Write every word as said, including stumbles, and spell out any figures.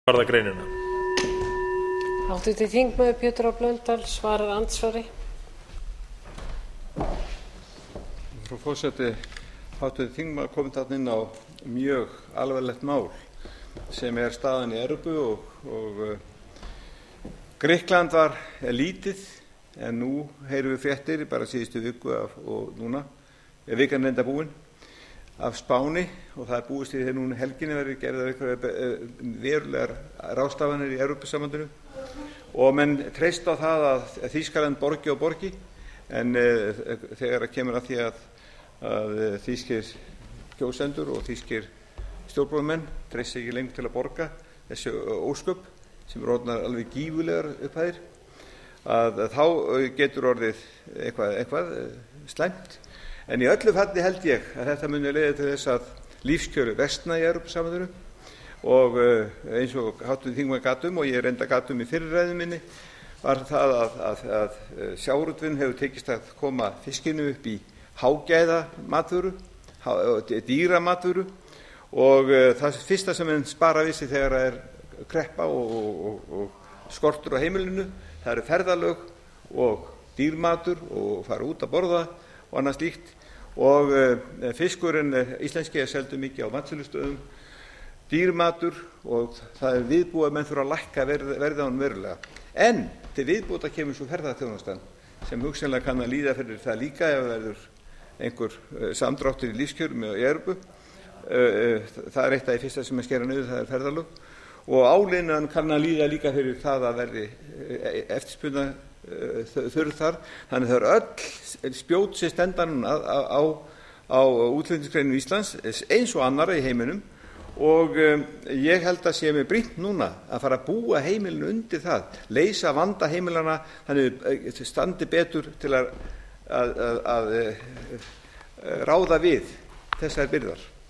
varðar greinina. Háttvirtur þingmaður Pétur H Blöndal svarar andsvari. Frú forseti, háttvirtur þingmaður komið þarna inn á mjög alvarlegt mál sem er staðan í Evrópu og, og uh, Grikkland var lítið en nú heyrum við fréttir bara síðustu viku af, og núna er vikan reynda búin af Spáni og það er búist í þegar núna helginni verður gerðar verulegar ráðstafanir í Evrópusambandinu og menn treysta á það að Þýskaland borgi og borgi en uh, þegar það kemur að því að, að þýskir kjósendur og þýskir stjórnmálamenn treysta ekki lengur til að borga þessi ósköp sem er orðnar alveg gífurlegar upphæðir að, að þá getur orðið eitthvað, eitthvað slæmt en í öllu falli held ég að þetta muni leiða til þess að lífskjöru versna í Evrópusambandinu og eins og háttvirtur þingmaður gat um og ég reynda gat um í fyrri ræðu minni var það að, að, að sjávarútvegurinn hefur tekist að koma fiskinu upp í hágæða matvöru, dýra matvöru og það fyrsta sem enn spara við sig þegar það er kreppa og, og, og, og skortur á heimilinu það eru ferðalög og dýrmatur og fara út að borða og annað slíkt og uh, fiskurinn íslenski er seldur mikið á matsölustöðum dýrmatur og það er viðbúið að menn þurfa að lækka verð, verði á hann verulega en til viðbúta kemur svo ferðaþjónustan sem hugsanlega kann að líða fyrir það líka ef það verður einhver uh, samdráttur í lífskjörum í Evrópu uh, uh, það er eitt af því fyrsta sem er skera niður það er ferðalög og áliðnaðan kann að líða líka fyrir það að verði eftirspurna þurr þar þannig það er öll spjót sem stenda núna á, á, á útflutningsgreinum Íslands eins og annarra í heiminum og um, ég held að sé með brýnt núna að fara að búa heimilinu undir það leysa vanda heimilana þannig standi betur til að, að, að, að ráða við þessar byrðar.